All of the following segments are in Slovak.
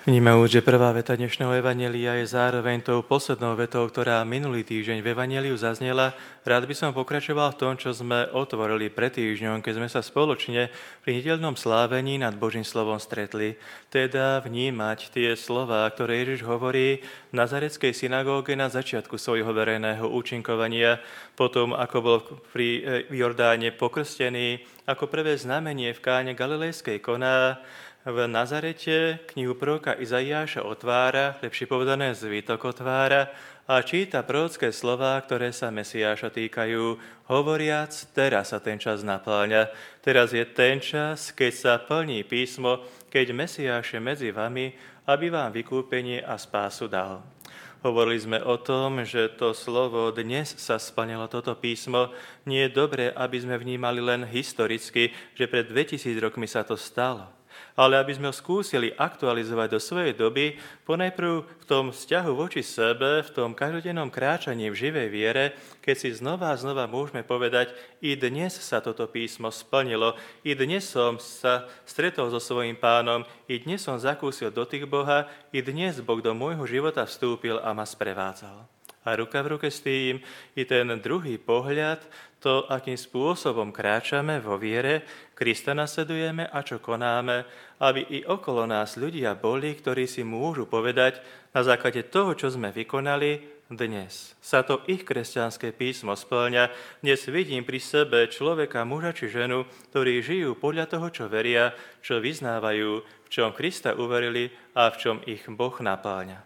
Vnímajúc, že prvá veta dnešného evanjelia je zároveň tou poslednou vetou, ktorá minulý týždeň v evanjeliu zaznela, rád by som pokračoval v tom, čo sme otvorili pred týždňom, keď sme sa spoločne pri nedeľnom slávení nad Božím slovom stretli. Teda vnímať tie slová, ktoré Ježiš hovorí v Nazareckej synagóge na začiatku svojho verejného účinkovania, potom ako bol pri Jordáne pokrstený, ako prvé znamenie v Káne Galilejskej koná. V Nazarete knihu proroka Izaiáša otvára, lepšie povedané zvytok otvára a číta prorocké slová, ktoré sa Mesiáša týkajú, hovoriac, teraz sa ten čas napĺňa. Teraz je ten čas, keď sa plní písmo, keď Mesiáš je medzi vami, aby vám vykúpenie a spásu dal. Hovorili sme o tom, že to slovo dnes sa splnilo toto písmo. Nie je dobré, aby sme vnímali len historicky, že pred 2000 rokmi sa to stalo. Ale aby sme ho skúsili aktualizovať do svojej doby, ponajprv v tom vzťahu voči sebe, v tom každodennom kráčaní v živej viere, keď si znova a znova môžeme povedať, i dnes sa toto písmo splnilo, i dnes som sa stretol so svojím Pánom, i dnes som zakúsil dotyk Boha, i dnes Boh do môjho života vstúpil a ma sprevádzal. A ruka v ruke s tým i ten druhý pohľad, to, akým spôsobom kráčame vo viere, Krista nasledujeme a čo konáme, aby i okolo nás ľudia boli, ktorí si môžu povedať na základe toho, čo sme vykonali, dnes sa to ich kresťanské písmo spĺňa. Dnes vidím pri sebe človeka, muža či ženu, ktorí žijú podľa toho, čo veria, čo vyznávajú, v čom Krista uverili a v čom ich Boh napĺňa.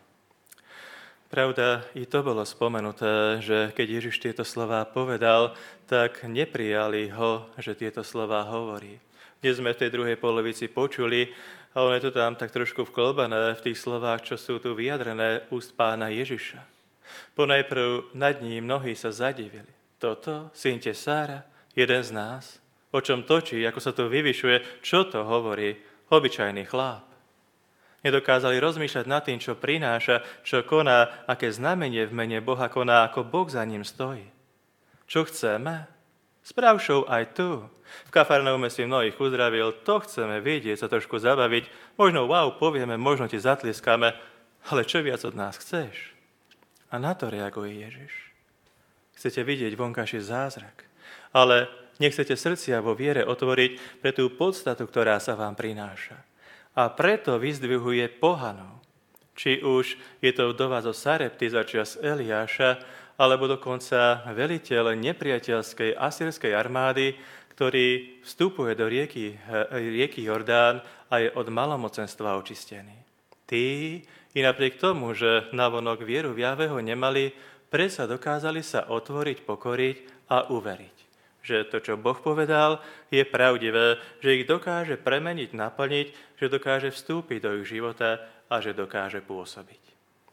Pravda, i to bolo spomenuté, že keď Ježiš tieto slová povedal, tak neprijali ho, že tieto slová hovorí. Dnes sme v tej druhej polovici počuli, a ono je to tam tak trošku vklbané v tých slovách, čo sú tu vyjadrené úst Pána Ježiša. Ponajprv nad ním mnohí sa zadivili. Toto, syn Tesára, jeden z nás, o čom točí, ako sa to vyvyšuje, čo to hovorí, obyčajný chlap. Nedokázali rozmýšľať nad tým, čo prináša, čo koná, aké znamenie v mene Boha koná, ako Boh za ním stojí. Čo chceme? Správ show aj tu. V Kafarnaume si mnohých uzdravil, to chceme vidieť, sa trošku zabaviť. Možno wow, povieme, možno ti zatlieskame, ale čo viac od nás chceš? A na to reaguje Ježiš. Chcete vidieť vonkajší zázrak, ale nechcete srdcia vo viere otvoriť pre tú podstatu, ktorá sa vám prináša. A preto vyzdvihuje pohanov. Či už je to vdova zo Sarepty za čas Eliáša, alebo dokonca veliteľ nepriateľskej asýrskej armády, ktorý vstupuje do rieky Jordán a je od malomocenstva očistený. Tí, i napriek tomu, že navonok vieru v Jahveho nemali, predsa dokázali sa otvoriť, pokoriť a uveriť. Že to, čo Boh povedal, je pravdivé, že ich dokáže premeniť, naplniť, že dokáže vstúpiť do ich života a že dokáže pôsobiť.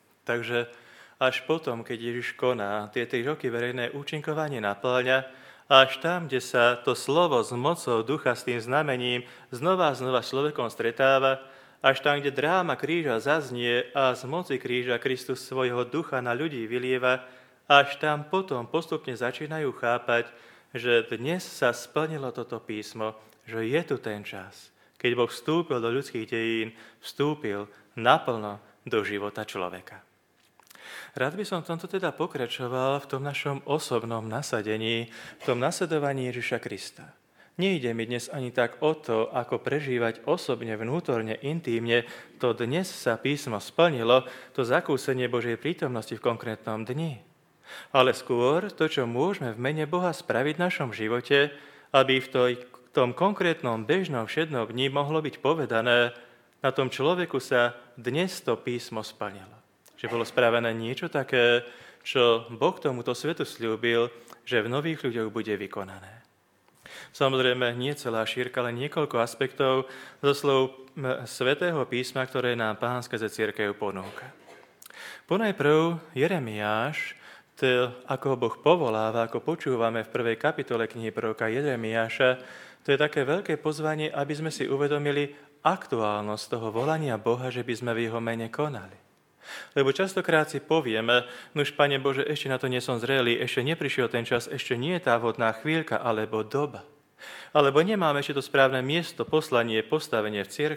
Takže až potom, keď Ježiš koná, tie 3 roky verejné účinkovanie napĺňa, až tam, kde sa to slovo s mocou ducha, s tým znamením, znova a znova s človekom stretáva, až tam, kde dráma kríža zaznie a z moci kríža Kristus svojho ducha na ľudí vylieva, až tam potom postupne začínajú chápať, že dnes sa splnilo toto písmo, že je tu ten čas, keď Boh vstúpil do ľudských dejín, vstúpil naplno do života človeka. Rád by som v tomto teda pokračoval v tom našom osobnom nasadení, v tom nasledovaní Ježiša Krista. Nejde mi dnes ani tak o to, ako prežívať osobne, vnútorne, intímne, to dnes sa písmo splnilo, to zakúsenie Božej prítomnosti v konkrétnom dni. Ale skôr to, čo môžeme v mene Boha spraviť v našom živote, aby v tom konkrétnom bežnom všednom dni mohlo byť povedané, na tom človeku sa dnes to písmo splnilo. Že bolo spravené niečo také, čo Boh tomuto svetu sľúbil, že v nových ľuďoch bude vykonané. Samozrejme, nie celá šírka, ale niekoľko aspektov zo slov Svätého písma, ktoré nám Pánska cirkev ponúka. Ponajprv Jeremiáš, ako ho Boh povoláva, ako počúvame v 1. kapitole knihy proroka Jeremiáša, to je také veľké pozvanie, aby sme si uvedomili aktuálnosť toho volania Boha, že by sme v jeho mene konali. Lebo častokrát si povieme, nuž Pane Bože, ešte na to nie som zrelý, ešte neprišiel ten čas, ešte nie je tá vhodná chvíľka alebo doba. Alebo nemáme ešte to správne miesto, poslanie, postavenie v cirkvi.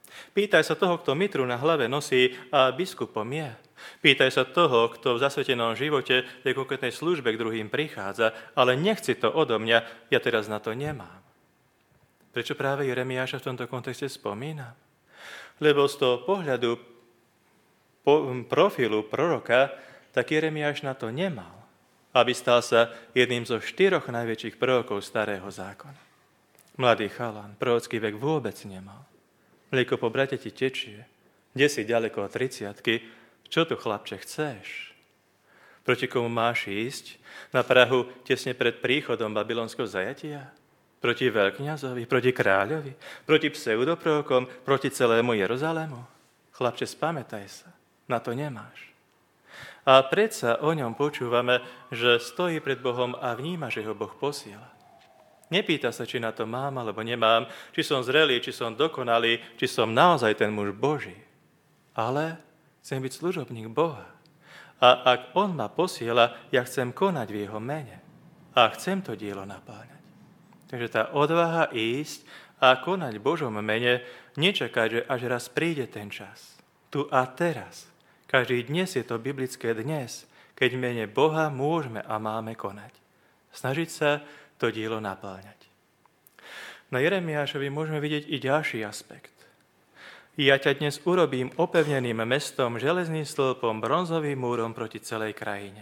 Pýtaj sa toho, kto mitru na hlave nosí a biskupom je. Pýtaj sa toho, kto v zasvetenom živote tej konkrétnej službe k druhým prichádza, ale nechci to odo mňa, ja teraz na to nemám. Prečo práve Jeremiáša v tomto kontexte spomínam? Lebo z toho pohľadu profilu proroka, tak Jeremiáš na to nemal, aby stal sa jedným zo 4 najväčších prorokov Starého zákona. Mladý chalan, prorocký vek vôbec nemal. Mlieko po brate ti tečie, kde si ďaleko od 30-ky, čo tu, chlapče, chceš? Proti komu máš ísť? Na prahu tesne pred príchodom babylonského zajatia? Proti veľkňazovi, proti kráľovi, proti pseudoprorokom, proti celému Jeruzalému? Chlapče, spamätaj sa, na to nemáš. A predsa o ňom počúvame, že stojí pred Bohom a vníma, že ho Boh posiela. Nepýta sa, či na to mám alebo nemám, či som zrelý, či som dokonalý, či som naozaj ten muž Boží. Ale chcem byť služobník Boha. A ak on ma posiela, ja chcem konať v jeho mene. A chcem to dielo napáňať. Takže tá odvaha ísť a konať v Božom mene, nečakať, že až raz príde ten čas. Tu a teraz. Každý dnes je to biblické dnes, keď v mene Boha môžeme a máme konať. Snažiť sa to dielo napáňať. Na Jeremiášovi môžeme vidieť i ďalší aspekt. Ja ťa dnes urobím opevneným mestom, železným stĺpom, bronzovým múrom proti celej krajine.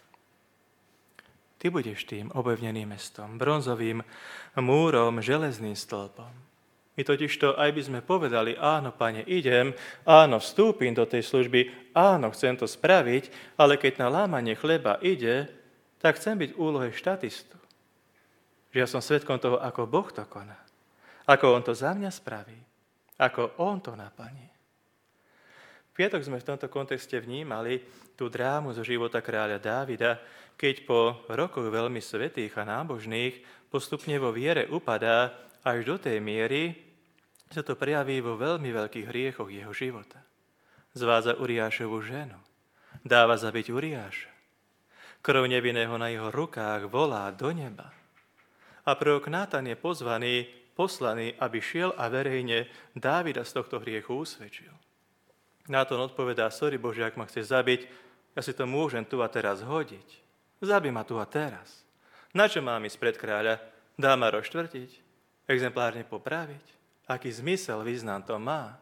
Ty budeš tým opevneným mestom, bronzovým múrom, železným stĺpom. My totižto aj by sme povedali, áno, Pane, idem, áno, vstúpim do tej služby, áno, chcem to spraviť, ale keď na lámanie chleba ide, tak chcem byť v úlohe štatistu. Že ja som svedkom toho, ako Boh to koná. Ako on to za mňa spraví. Ako on to naplní. V piatok sme v tomto kontexte vnímali tú drámu zo života kráľa Dávida, keď po rokoch veľmi svätých a nábožných postupne vo viere upadá až do tej miery, sa to prejaví vo veľmi veľkých hriechoch jeho života. Zvádza Uriášovu ženu. Dáva zabiť Uriáša. Krv nevinného na jeho rukách volá do neba. A prorok Nátan je poslaný, aby šiel a verejne Dávida z tohto hriechu usvedčil. Nátan odpovedá, sorry Bože, ak ma chceš zabiť, ja si to môžem tu a teraz hodiť. Zabij ma tu a teraz. Na čo mám ísť pred kráľa? Dá ma rozštvrtiť? Exemplárne popraviť? Aký zmysel, význam to má?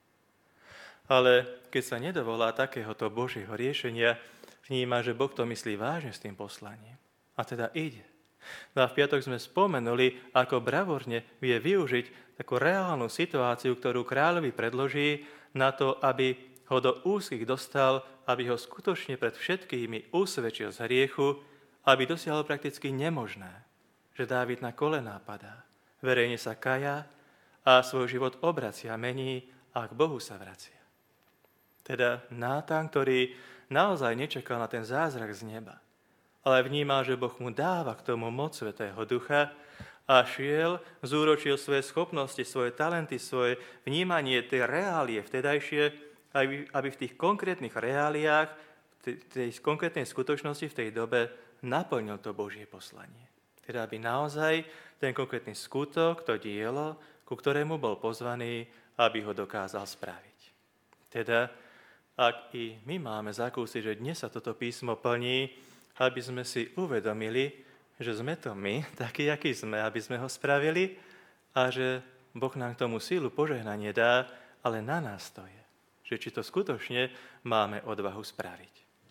Ale keď sa nedovolá takéhoto Božieho riešenia, vníma, že Boh to myslí vážne s tým poslaním. A teda ide. No a v piatok sme spomenuli, ako bravúrne vie využiť takú reálnu situáciu, ktorú kráľovi predloží na to, aby ho do úzkých dostal, aby ho skutočne pred všetkými usvedčil z hriechu, aby dosiahol prakticky nemožné, že Dávid na kolená padá, verejne sa kaja a svoj život obracia, mení a k Bohu sa vracia. Teda Nátan, ktorý naozaj nečakal na ten zázrak z neba, ale vnímal, že Boh mu dáva k tomu moc Svätého Ducha a šiel, zúročil svoje schopnosti, svoje talenty, svoje vnímanie, tie reálie vtedajšie, aby v tých konkrétnych reáliách, tej konkrétnej skutočnosti v tej dobe naplnil to Božie poslanie. Teda aby naozaj ten konkrétny skutok, to dielo, ku ktorému bol pozvaný, aby ho dokázal spraviť. Teda, ak i my máme zakúsiť, že dnes sa toto písmo plní, aby sme si uvedomili, že sme to my, takí, akí sme, aby sme ho spravili a že Boh nám k tomu sílu požehnanie dá, ale na nás to je, že či to skutočne máme odvahu spraviť.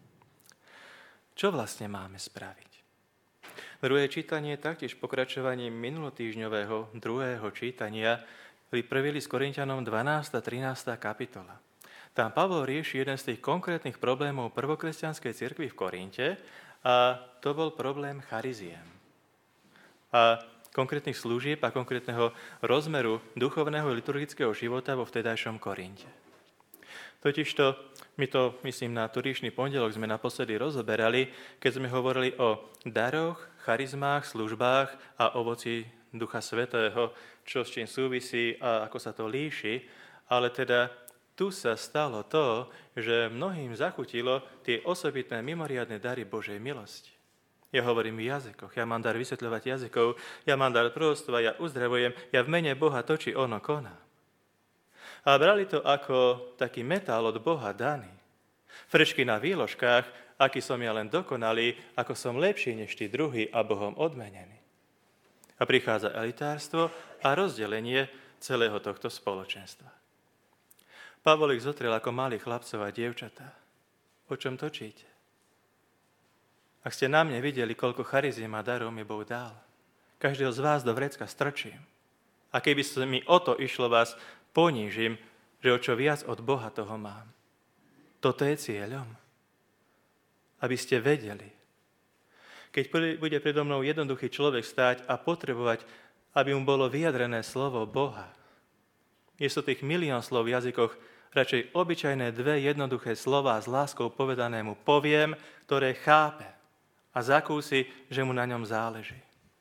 Čo vlastne máme spraviť? Druhé čítanie je taktiež pokračovaním minulotýždňového druhého čítania pri 1. Korinťanom 12. a 13. kapitola. Tam Pavol rieši jeden z tých konkrétnych problémov prvokresťanskej cirkvi v Korinte, a to bol problém chariziem. A konkrétnych služieb a konkrétneho rozmeru duchovného liturgického života vo vtedajšom Korinte. Totižto, my to, myslím, na turišný pondelok sme naposledy rozoberali, keď sme hovorili o daroch, charizmách, službách a ovoci Ducha Svätého, čo s čím súvisí a ako sa to líši, ale teda tu sa stalo to, že mnohým zachutilo tie osobitné mimoriadne dary Božej milosti. Ja hovorím v jazykoch, ja mám dar vysvetľovať jazykov, ja mám dar proroctva, ja uzdravujem, ja v mene Boha to, či ono koná. A brali to ako taký metál od Boha daný. Frečky na výložkách, aký som ja len dokonalý, ako som lepší než tí druhý a Bohom odmenený. A prichádza elitárstvo a rozdelenie celého tohto spoločenstva. Pavol ich zotrel ako malí chlapcov a dievčatá. O čom točíte? Ak ste na mne videli, koľko chariziem a darov mi Boh dal, každého z vás do vrecka strčím. A keby sa mi o to išlo, vás ponížim, že o čo viac od Boha toho mám. Toto je cieľom. Aby ste vedeli. Keď bude predo mnou jednoduchý človek stáť a potrebovať, aby mu bolo vyjadrené slovo Boha, miesto tých milión slov v jazykoch, radšej obyčajné dve jednoduché slová s láskou povedanému poviem, ktoré chápe a zakúsi, že mu na ňom záleží.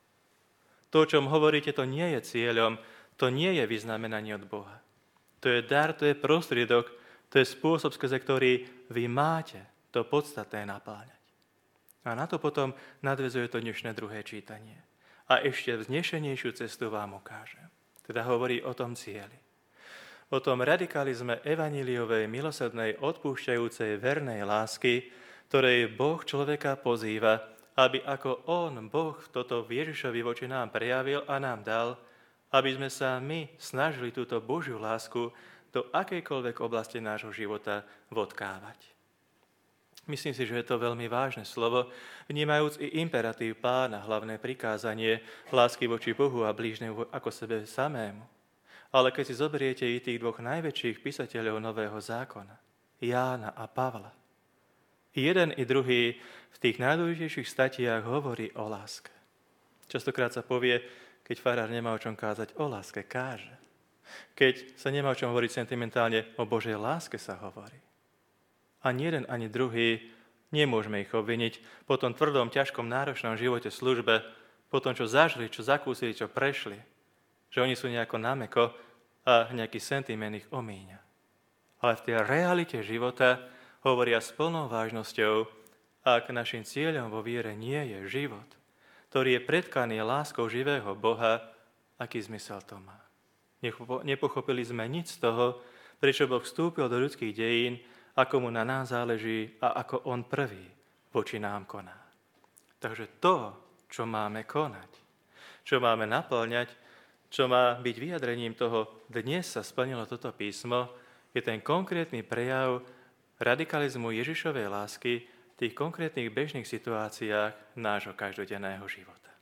To, o čom hovoríte, to nie je cieľom, to nie je vyznamenanie od Boha. To je dar, to je prostriedok, to je spôsob, skrze ktorý vy máte to podstatné napáľať. A na to potom nadväzuje to dnešné druhé čítanie. A ešte vznešenejšiu cestu vám ukážem. Teda hovorí o tom cieli. O tom radikalizme evanjeliovej, milosrdnej, odpúšťajúcej, vernej lásky, ktorej Boh človeka pozýva, aby ako on, Boh, toto v Ježišovi voči nám prejavil a nám dal, aby sme sa my snažili túto Božiu lásku do akejkoľvek oblasti nášho života vodkávať. Myslím si, že je to veľmi vážne slovo, vnímajúc i imperatív Pána, hlavné prikázanie lásky voči Bohu a blížnemu ako sebe samému. Ale keď si zoberiete i tých dvoch najväčších písateľov Nového zákona, Jána a Pavla, jeden i druhý v tých najdôležitejších statiách hovorí o láske. Častokrát sa povie, keď farár nemá o čom kázať, o láske káže. Keď sa nemá o čom hovoriť sentimentálne, o Božej láske sa hovorí. Ani jeden, ani druhý nemôžeme ich obviniť po tom tvrdom, ťažkom, náročnom živote, službe, po tom, čo zažili, čo zakúsili, čo prešli, že oni sú nejako nameko a nejaký sentiment ich omíňa. Ale v tej realite života hovoria s plnou vážnosťou, ak našim cieľom vo viere nie je život, ktorý je predkaný láskou živého Boha, aký zmysel to má. Nepochopili sme nič z toho, prečo Boh vstúpil do ľudských dejín, ako mu na nás záleží a ako on prvý voči nám koná. Takže to, čo máme konať, čo máme naplňať, čo má byť vyjadrením toho, dnes sa splnilo toto písmo, je ten konkrétny prejav radikalizmu Ježišovej lásky v tých konkrétnych bežných situáciách nášho každodenného života.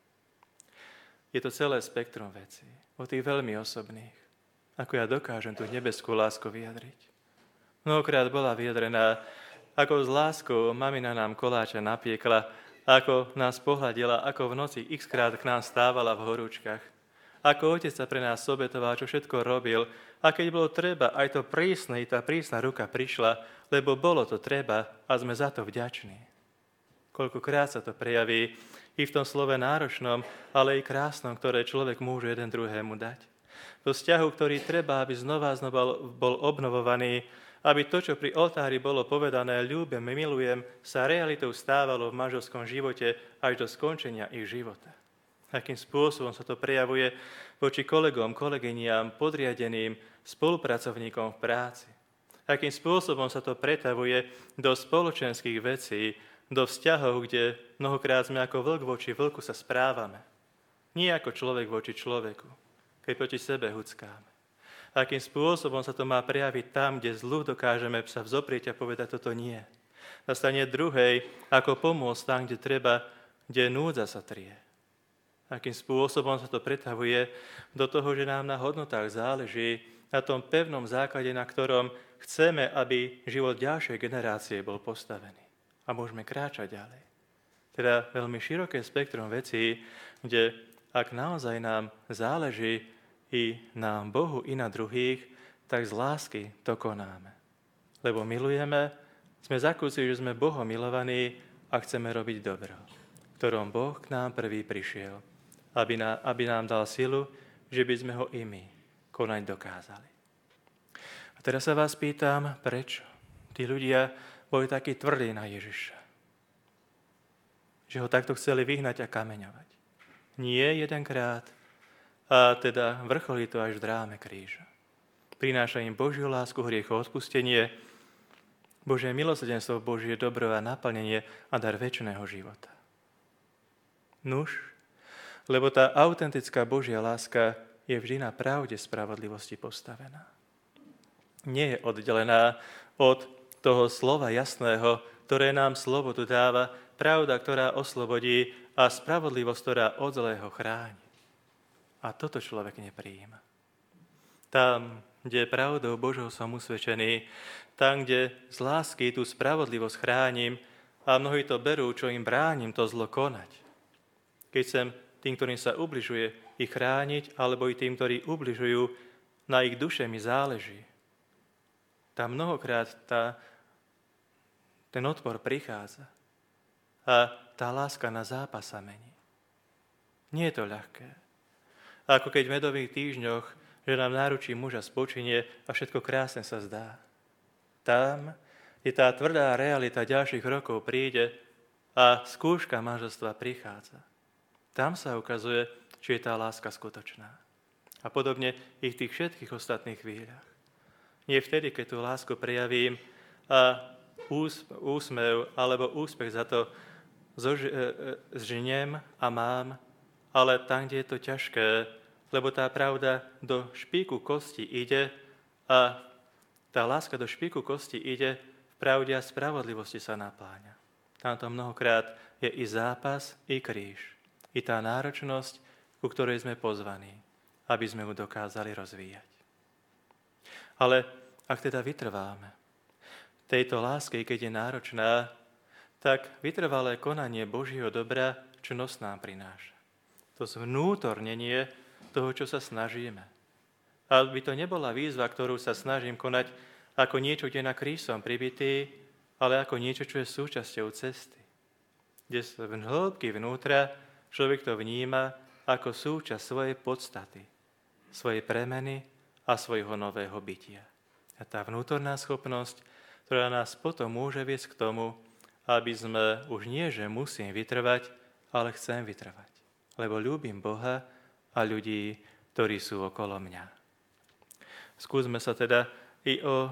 Je to celé spektrum vecí, od tých veľmi osobných, ako ja dokážem tú nebeskú lásku vyjadriť. Mnohokrát bola vyjadrená, ako s láskou mamina nám koláče napiekla, ako nás pohľadila, ako v noci x-krát k nám stávala v horúčkach, ako otec sa pre nás obetoval, čo všetko robil, a keď bolo treba, aj to tá prísna ruka prišla, lebo bolo to treba a sme za to vďační. Koľkokrát sa to prejaví i v tom slove náročnom, ale i krásnom, ktoré človek môže jeden druhému dať. Do vzťahu, ktorý treba, aby znova bol obnovovaný, aby to, čo pri oltári bolo povedané, ľúbim, milujem, sa realitou stávalo v manželskom živote až do skončenia ich života. Akým spôsobom sa to prejavuje voči kolegom, kolegyniam, podriadeným, spolupracovníkom v práci. Akým spôsobom sa to pretavuje do spoločenských vecí, do vzťahov, kde mnohokrát sme ako vlk voči vlku sa správame. Nie ako človek voči človeku, keď proti sebe huckáme. Akým spôsobom sa to má prejaviť tam, kde zlu dokážeme sa vzoprieť a povedať, toto nie. Na strane druhej, ako pomôcť tam, kde treba, kde núdza sa trie. Akým spôsobom sa to pretavuje do toho, že nám na hodnotách záleží, na tom pevnom základe, na ktorom chceme, aby život ďalšej generácie bol postavený. A môžeme kráčať ďalej. Teda veľmi široké spektrum vecí, kde ak naozaj nám záleží i na Bohu, i na druhých, tak z lásky to konáme. Lebo milujeme, sme zakúsili, že sme Bohom milovaní a chceme robiť dobro, ktorom Boh k nám prvý prišiel, aby nám dal silu, že by sme ho i my konať dokázali. A teraz sa vás pýtam, prečo tí ľudia boli takí tvrdí na Ježiša? Že ho takto chceli vyhnať a kameňovať. Nie jedenkrát, a teda vrcholí to až v dráme kríža. prináša im Božiu lásku, hriechov odpustenie, Božie milosrdenstvo, Božie dobro a naplnenie a dar večného života. Nuž, lebo tá autentická Božia láska je vždy na pravde spravodlivosti postavená. Nie je oddelená od toho slova jasného, ktoré nám slobodu dáva, pravda, ktorá oslobodí a spravodlivosť, ktorá od zlého chráni. A toto človek neprijíma. Tam, kde pravdou Božou som usvedčený, tam, kde z lásky tú spravodlivosť chránim a mnohí to berú, čo im bránim to zlo konať. Keď sem tým, ktorým sa ubližuje, ich chrániť, alebo i tým, ktorí ubližujú, na ich duše mi záleží. Tam mnohokrát ten odpor prichádza a tá láska na zápas sa mení. Nie je to ľahké. Ako keď v medových týždňoch, že nám náručí muža spočinie a všetko krásne sa zdá. Tam, kde tá tvrdá realita ďalších rokov príde a skúška manželstva prichádza. Tam sa ukazuje, či je tá láska skutočná. A podobne i v tých všetkých ostatných chvíľach. Nie vtedy, keď tú lásku prejavím a úsmev alebo úspech za to zženiem a mám, ale tam, kde je to ťažké, lebo tá pravda do špíku kosti ide a tá láska do špíku kosti ide, v pravde a spravodlivosti sa napláňa. Tamto mnohokrát je i zápas, i kríž, i tá náročnosť, ku ktorej sme pozvaní, aby sme ju dokázali rozvíjať. Ale ak teda vytrváme tejto láske, keď je náročná, tak vytrvalé konanie Božieho dobra, čo nos nám prináša. To zvnútornenie toho, čo sa snažíme. Aby to nebola výzva, ktorú sa snažím konať ako niečo, kde na kríž som pribitý, ale ako niečo, čo je súčasťou cesty. Kde sa v hĺbky vnútra človek to vníma ako súčasť svojej podstaty, svojej premeny a svojho nového bytia. A tá vnútorná schopnosť, ktorá nás potom môže viesť k tomu, aby sme už nie, že musím vytrvať, ale chcem vytrvať. Lebo ľúbim Boha a ľudí, ktorí sú okolo mňa. Skúsme sa teda i o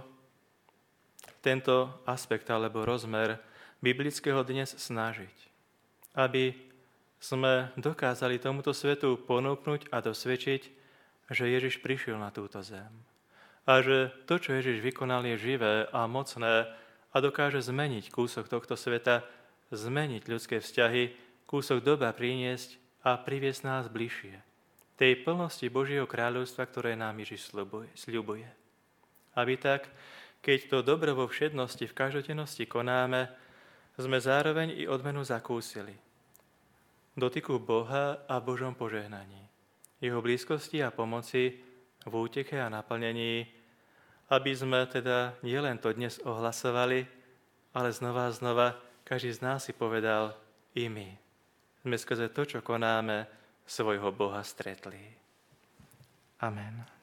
tento aspekt alebo rozmer biblického dnes snažiť, aby sme dokázali tomuto svetu ponúknuť a dosvedčiť, že Ježiš prišiel na túto zem. A že to, čo Ježiš vykonal, je živé a mocné a dokáže zmeniť kúsok tohto sveta, zmeniť ľudské vzťahy, kúsok doba priniesť a priviesť nás bližšie. Tej plnosti Božieho kráľovstva, ktoré nám Ježiš sľubuje. Aby tak, keď to dobro vo všednosti, v každodennosti konáme, sme zároveň i odmenu zakúsili. Dotyku Boha a Božom požehnaní. Jeho blízkosti a pomoci v úteche a naplnení, aby sme teda nielen to dnes ohlasovali, ale znova a znova každý z nás si povedal i my. Sme skrze to, čo konáme, svojho Boha stretli. Amen.